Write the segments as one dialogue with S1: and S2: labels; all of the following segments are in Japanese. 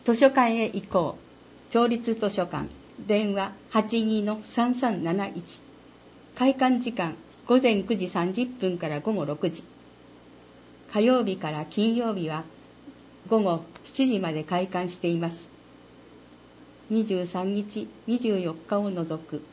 S1: 図書館へ行こう。町立図書館。電話 82-3371。開館時間午前9時30分から午後6時。火曜日から金曜日は午後7時まで開館しています。23日、24日を除く。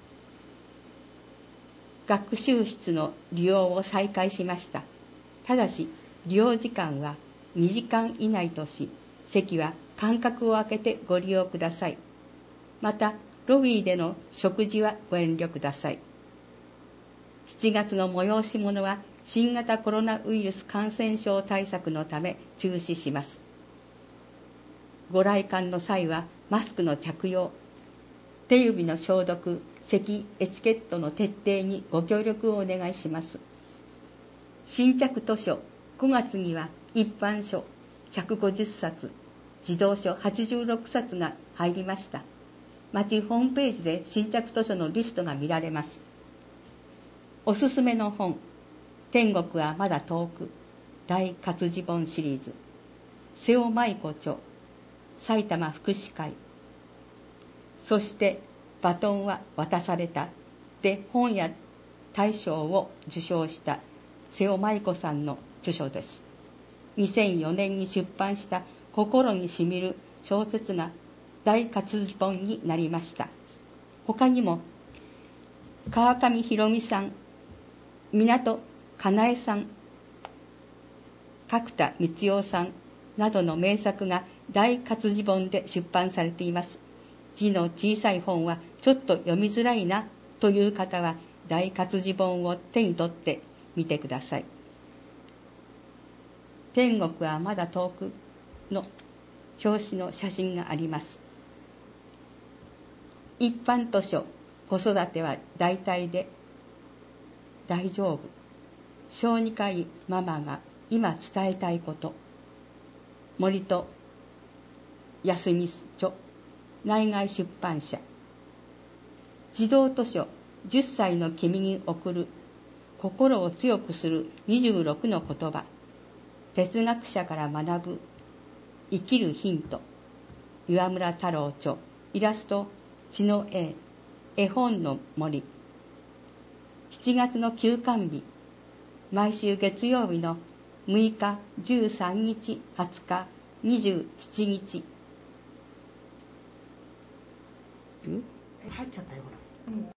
S1: 学習室の利用を再開しました。ただし、利用時間は2時間以内とし、席は間隔を空けてご利用ください。また、ロビーでの食事はご遠慮ください。7月の催し物は新型コロナウイルス感染症対策のため中止します。ご来館の際はマスクの着用、手指の消毒、席エチケットの徹底にご協力をお願いします。新着図書5月には一般書150冊、児童書86冊が入りました。町ホームページで新着図書のリストが見られます。おすすめの本、天国はまだ遠く、大活字本シリーズ、瀬尾舞子著、埼玉福祉会、そしてバトンは渡されたで本屋大賞を受賞した瀬尾舞子さんの著書です。2004年に出版した心にしみる小説が大活字本になりました。他にも川上博美さん、港かなえさん、角田光代さんなどの名作が大活字本で出版されています。字の小さい本はちょっと読みづらいなという方は大活字本を手に取ってみてください。天国はまだ遠くの表紙の写真があります。一般図書、子育ては大体で大丈夫。小児科医ママが今伝えたいこと。森戸康美著、内外出版社。児童図書、10歳の君に送る心を強くする26の言葉。哲学者から学ぶ生きるヒント。岩村太郎著、イラスト血の絵本の森。7月の休館日、毎週月曜日の6日、13日、20日、27日。
S2: 入っちゃったよほら。